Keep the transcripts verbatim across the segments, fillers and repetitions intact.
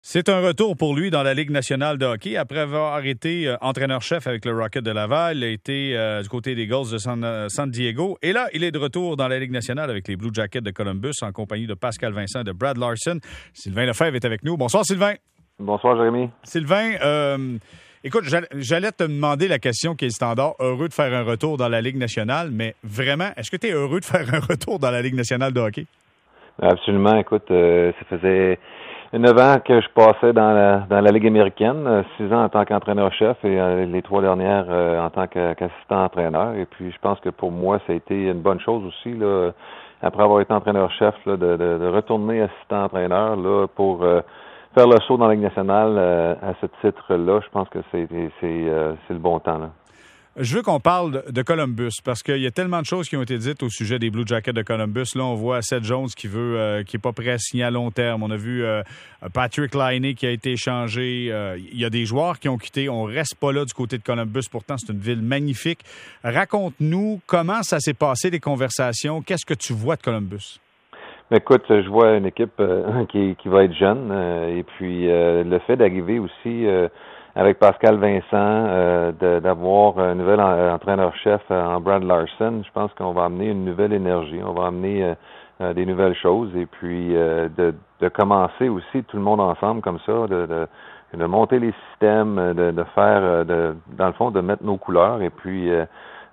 C'est un retour pour lui dans la Ligue nationale de hockey. Après avoir été euh, entraîneur-chef avec le Rocket de Laval, il a été euh, du côté des Gulls de San, euh, San Diego. Et là, il est de retour dans la Ligue nationale avec les Blue Jackets de Columbus en compagnie de Pascal Vincent et de Brad Larson. Sylvain Lefebvre est avec nous. Bonsoir, Sylvain. Bonsoir, Jérémy. Sylvain, euh, écoute, j'allais te demander la question qui est standard. Heureux de faire un retour dans la Ligue nationale, mais vraiment, est-ce que tu es heureux de faire un retour dans la Ligue nationale de hockey? Absolument. Écoute, euh, ça faisait neuf ans que je passais dans la, dans la Ligue américaine, six ans en tant qu'entraîneur-chef et euh, les trois dernières euh, en tant qu'assistant-entraîneur. Et puis, je pense que pour moi, ça a été une bonne chose aussi, là, après avoir été entraîneur-chef, là, de, de, de retourner assistant-entraîneur là, pour euh, faire le saut dans la Ligue nationale euh, à ce titre-là. Je pense que c'est c'est euh, c'est le bon temps, là. Je veux qu'on parle de Columbus parce qu'il y a tellement de choses qui ont été dites au sujet des Blue Jackets de Columbus. Là, on voit Seth Jones qui veut, euh, qui est pas prêt à signer à long terme. On a vu euh, Patrick Laine qui a été échangé. Euh, il y a des joueurs qui ont quitté. On reste pas là du côté de Columbus. Pourtant, c'est une ville magnifique. Raconte-nous comment ça s'est passé, les conversations. Qu'est-ce que tu vois de Columbus? Écoute, je vois une équipe euh, qui, qui va être jeune euh, et puis euh, le fait d'arriver aussi euh, avec Pascal Vincent, euh, de, d'avoir un nouvel entraîneur-chef en Brad Larson, je pense qu'on va amener une nouvelle énergie, on va amener euh, des nouvelles choses et puis euh, de, de commencer aussi tout le monde ensemble comme ça, de, de, de monter les systèmes, de, de faire, de, dans le fond, de mettre nos couleurs et puis euh,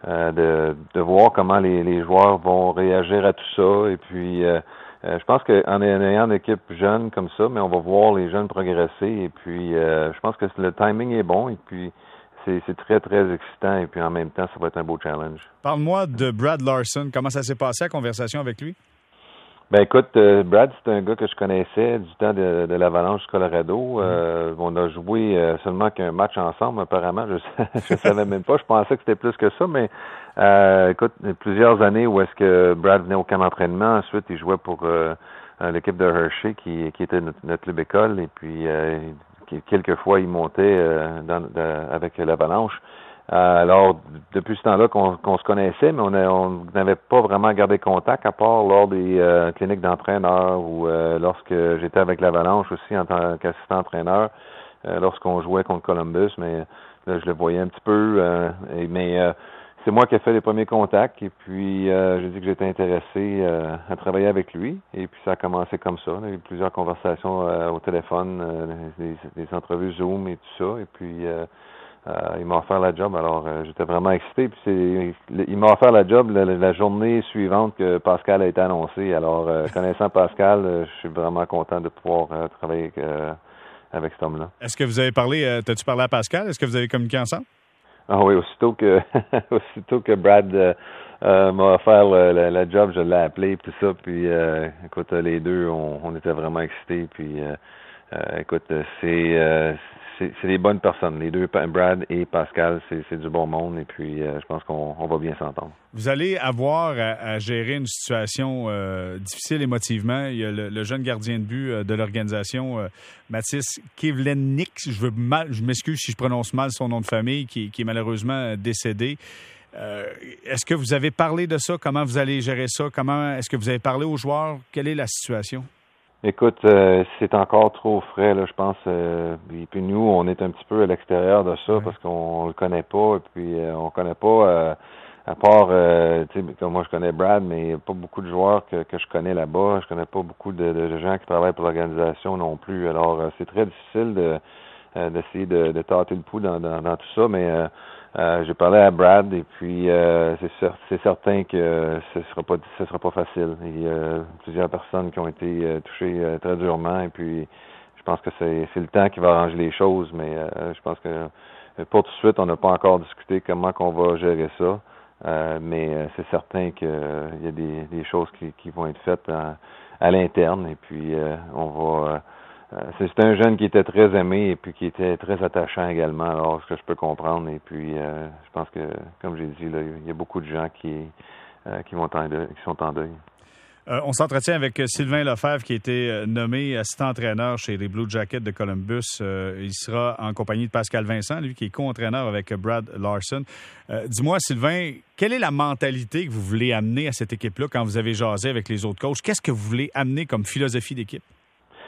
de, de voir comment les, les joueurs vont réagir à tout ça et puis euh, Euh, je pense qu'en ayant une équipe jeune comme ça, mais on va voir les jeunes progresser et puis euh, je pense que le timing est bon et puis c'est, c'est très, très excitant et puis en même temps, ça va être un beau challenge. Parle-moi de Brad Larson. Comment ça s'est passé, la conversation avec lui? Ben écoute, euh, Brad, c'est un gars que je connaissais du temps de, de l'Avalanche du Colorado. Euh, on a joué euh, seulement qu'un match ensemble, apparemment. Je je savais même pas. Je pensais que c'était plus que ça, mais euh, écoute, plusieurs années où est-ce que Brad venait au camp d'entraînement. Ensuite, il jouait pour euh, l'équipe de Hershey, qui, qui était notre, notre club école. Et puis, euh, quelquefois, il montait euh, dans, de, avec l'Avalanche. Euh, alors, depuis ce temps-là qu'on, qu'on se connaissait, mais on n'avait pas vraiment gardé contact, à part lors des euh, cliniques d'entraîneurs ou euh, lorsque j'étais avec l'Avalanche aussi en tant qu'assistant-entraîneur, euh, lorsqu'on jouait contre Columbus, mais là, je le voyais un petit peu. Euh, et, mais euh, c'est moi qui ai fait les premiers contacts et puis euh, j'ai dit que j'étais intéressé euh, à travailler avec lui. Et puis ça a commencé comme ça. Il y a eu plusieurs conversations euh, au téléphone, euh, des, des entrevues Zoom et tout ça. Et puis... Euh, Euh, il m'a offert la job, alors euh, j'étais vraiment excité. Puis c'est, il m'a offert la job la, la journée suivante que Pascal a été annoncé. Alors, euh, connaissant Pascal, euh, je suis vraiment content de pouvoir euh, travailler avec, euh, avec cet homme-là. Est-ce que vous avez parlé, euh, t'as-tu parlé à Pascal? Est-ce que vous avez communiqué ensemble? Ah oui, aussitôt que aussitôt que Brad euh, euh, m'a offert le, la, la job, je l'ai appelé, puis ça. Puis euh, écoute, les deux, on, on était vraiment excités. Puis euh, euh, écoute, c'est euh, C'est, c'est des bonnes personnes. Les deux, Brad et Pascal, c'est, c'est du bon monde et puis euh, je pense qu'on on va bien s'entendre. Vous allez avoir à, à gérer une situation euh, difficile émotivement. Il y a le, le jeune gardien de but euh, de l'organisation, euh, Mathis Kivlennik, je veux mal, je m'excuse si je prononce mal son nom de famille, qui, qui est malheureusement décédé. Euh, est-ce que vous avez parlé de ça? Comment vous allez gérer ça? Comment est-ce que vous avez parlé aux joueurs? Quelle est la situation? Écoute, euh, c'est encore trop frais, là, je pense. Euh, et puis nous, on est un petit peu à l'extérieur de ça, ouais, parce qu'on le connaît pas. Et puis euh, on connaît pas, euh, à part, euh, tu sais, comme moi je connais Brad, mais il n'y a pas beaucoup de joueurs que, que je connais là-bas. Je connais pas beaucoup de, de gens qui travaillent pour l'organisation non plus. Alors euh, c'est très difficile de euh, d'essayer de, de tâter le pouls dans, dans, dans tout ça, mais euh, Euh, j'ai parlé à Brad et puis euh, c'est, cer- c'est certain que ce sera pas ce sera pas facile. Il y a plusieurs personnes qui ont été euh, touchées euh, très durement et puis je pense que c'est, c'est le temps qui va arranger les choses, mais euh, je pense que euh, pour tout de suite, on n'a pas encore discuté comment qu'on va gérer ça. Euh, mais euh, c'est certain qu'il euh, y a des, des choses qui, qui vont être faites à, à l'interne et puis euh, on va euh, C'est, c'est un jeune qui était très aimé et puis qui était très attachant également, alors ce que je peux comprendre. Et puis, euh, je pense que, comme j'ai dit, là, il y a beaucoup de gens qui, euh, qui, vont en deuil, qui sont en deuil. Euh, on s'entretient avec Sylvain Lefebvre, qui a été nommé assistant-entraîneur chez les Blue Jackets de Columbus. Euh, il sera en compagnie de Pascal Vincent, lui qui est co-entraîneur avec Brad Larson. Euh, dis-moi, Sylvain, quelle est la mentalité que vous voulez amener à cette équipe-là quand vous avez jasé avec les autres coachs? Qu'est-ce que vous voulez amener comme philosophie d'équipe?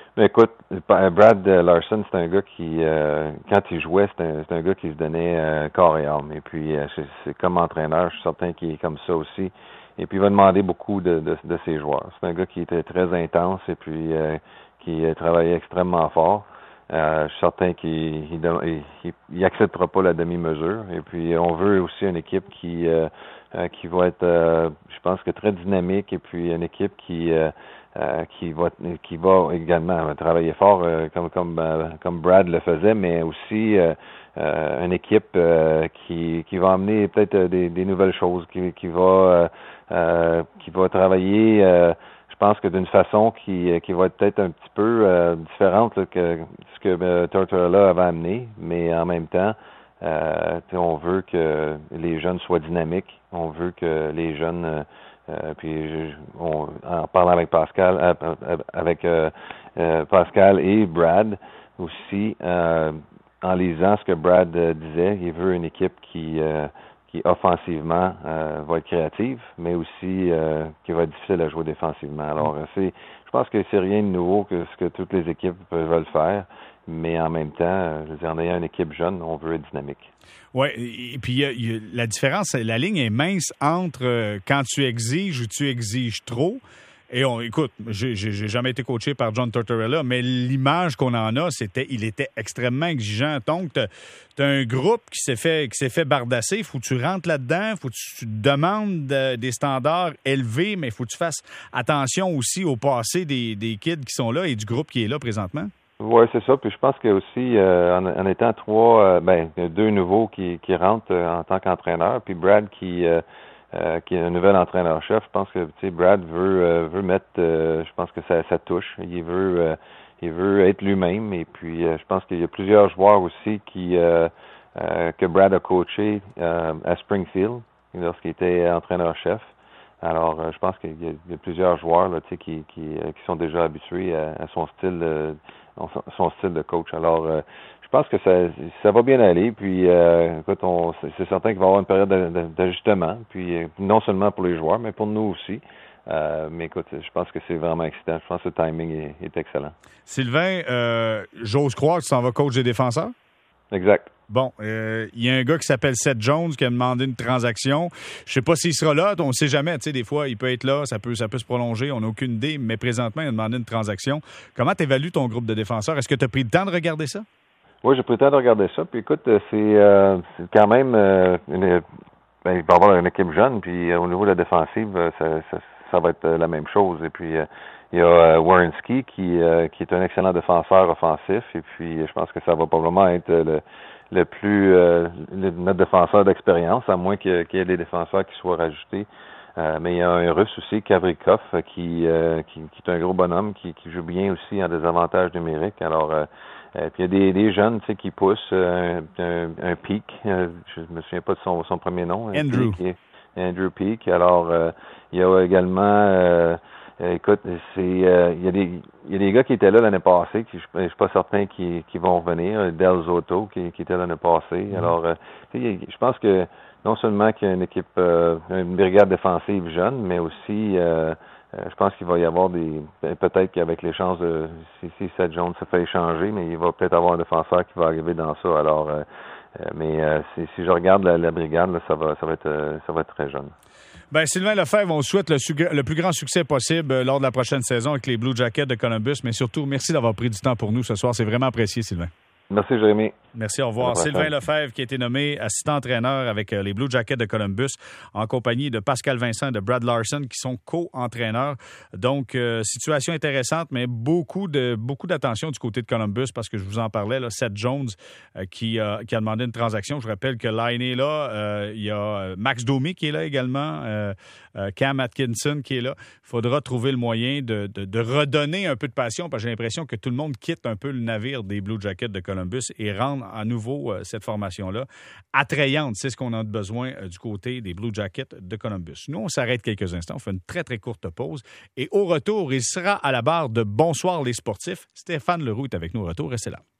Mais écoute, Brad Larson, c'est un gars qui, euh, quand il jouait, c'est un, c'est un gars qui se donnait euh, corps et âme. Et puis, euh, c'est, c'est comme entraîneur, je suis certain qu'il est comme ça aussi. Et puis, il va demander beaucoup de, de, de ses joueurs. C'est un gars qui était très intense et puis euh, qui travaillait extrêmement fort. Euh, je suis certain qu'il il, il, il acceptera pas la demi-mesure. Et puis, on veut aussi une équipe qui euh, euh, qui va être, euh, je pense que très dynamique. Et puis, une équipe qui euh, euh, qui va qui va également travailler fort euh, comme comme euh, comme Brad le faisait, mais aussi euh, euh, une équipe euh, qui qui va amener peut-être des, des nouvelles choses, qui qui va euh, euh, qui va travailler. Euh, Je pense que d'une façon qui, qui va être peut-être un petit peu euh, différente là, que ce que euh, Tortorella avait amené, mais en même temps, euh, on veut que les jeunes soient dynamiques, on veut que les jeunes, euh, puis on, en parlant avec Pascal, euh, avec euh, euh, Pascal et Brad aussi, euh, en lisant ce que Brad euh, disait, il veut une équipe qui euh, qui offensivement euh, va être créative, mais aussi euh, qui va être difficile à jouer défensivement. Alors, c'est, je pense que c'est rien de nouveau que ce que toutes les équipes veulent faire, mais en même temps, je veux dire, en ayant une équipe jeune, on veut être dynamique. Oui, et puis y a, y a, la différence, la ligne est mince entre euh, quand tu exiges ou tu exiges trop. Et on, écoute, j'ai, j'ai jamais été coaché par John Tortorella, mais l'image qu'on en a, c'était, il était extrêmement exigeant. Donc, t'as, t'as un groupe qui s'est fait, qui s'est fait bardasser. Faut que tu rentres là-dedans. Faut que tu demandes de, des standards élevés, mais faut que tu fasses attention aussi au passé des, des kids qui sont là et du groupe qui est là présentement. Oui, c'est ça. Puis je pense que aussi, euh, en, en étant trois, euh, ben, deux nouveaux qui, qui rentrent euh, en tant qu'entraîneur, puis Brad qui, euh, Euh, qui est un nouvel entraîneur-chef. Je pense que tu sais, Brad veut euh, veut mettre, euh, je pense que ça, ça touche. Il veut euh, il veut être lui-même. Et puis euh, je pense qu'il y a plusieurs joueurs aussi qui euh, euh, que Brad a coaché euh, à Springfield lorsqu'il était entraîneur-chef. Alors euh, je pense qu'il y a, il y a plusieurs joueurs là, tu sais, qui qui qui sont déjà habitués à, à son style de, son style de coach. Alors euh, je pense que ça, ça va bien aller. Puis, euh, écoute, on, c'est certain qu'il va y avoir une période d'ajustement. Puis, non seulement pour les joueurs, mais pour nous aussi. Euh, mais écoute, je pense que c'est vraiment excitant. Je pense que le timing est, est excellent. Sylvain, euh, j'ose croire que tu s'en vas coach des défenseurs? Exact. Bon, il euh, y a un gars qui s'appelle Seth Jones qui a demandé une transaction. Je sais pas s'il sera là. On ne sait jamais. Tu sais, des fois, il peut être là. Ça peut, ça peut se prolonger. On n'a aucune idée. Mais présentement, il a demandé une transaction. Comment tu évalues ton groupe de défenseurs? Est-ce que tu as pris le temps de regarder ça? Oui, j'ai pris le temps de regarder ça. Puis écoute, c'est, euh, c'est quand même euh, une, ben, il va y avoir une équipe jeune. Puis euh, au niveau de la défensive, ça, ça, ça va être la même chose. Et puis euh, il y a euh, Werenski qui, euh, qui est un excellent défenseur offensif. Et puis je pense que ça va probablement être le, le plus euh, le, notre défenseur d'expérience, à moins qu'il, qu'il y ait des défenseurs qui soient rajoutés. Euh, mais il y a un Russe aussi, Kavrikov, qui, euh, qui, qui est un gros bonhomme, qui, qui joue bien aussi en désavantage numérique. Alors, euh, euh, puis il y a des, des jeunes, tu sais, qui poussent euh, un, un Peak. Euh, je me souviens pas de son, son premier nom. Andrew. Peak, Andrew Peak. Alors, euh, il y a également, euh, écoute, c'est, euh, il y a des, il y a des gars qui étaient là l'année passée, qui je, je suis pas certain qu'ils, qu'ils vont revenir. Del Zotto, qui, qui était l'année passée. Mm-hmm. Alors, euh, tu sais, je pense que non seulement qu'il y a une équipe, euh, une brigade défensive jeune, mais aussi, euh, euh, je pense qu'il va y avoir des, peut-être qu'avec les chances de, si, si Seth Jones se fait échanger, mais il va peut-être avoir un défenseur qui va arriver dans ça. Alors, euh, euh, mais euh, si, si je regarde la, la brigade, là, ça va, ça va être, euh, ça va être très jeune. Ben, Sylvain Lefebvre, on souhaite le, le plus grand succès possible euh, lors de la prochaine saison avec les Blue Jackets de Columbus, mais surtout, merci d'avoir pris du temps pour nous ce soir. C'est vraiment apprécié, Sylvain. Merci, Jérémy. Merci, au revoir. Sylvain Lefebvre, qui a été nommé assistant-entraîneur avec les Blue Jackets de Columbus, en compagnie de Pascal Vincent et de Brad Larson, qui sont co-entraîneurs. Donc, euh, situation intéressante, mais beaucoup de beaucoup d'attention du côté de Columbus, parce que je vous en parlais, là, Seth Jones, euh, qui, euh, qui a demandé une transaction. Je rappelle que Laine est là. Euh, il y a Max Domi qui est là également. Euh, euh, Cam Atkinson qui est là. Il faudra trouver le moyen de, de, de redonner un peu de passion, parce que j'ai l'impression que tout le monde quitte un peu le navire des Blue Jackets de Columbus et rendre à nouveau euh, cette formation-là attrayante. C'est ce qu'on a besoin euh, du côté des Blue Jackets de Columbus. Nous, on s'arrête quelques instants. On fait une très, très courte pause. Et au retour, il sera à la barre de Bonsoir les sportifs. Stéphane Leroux est avec nous au retour. Restez là.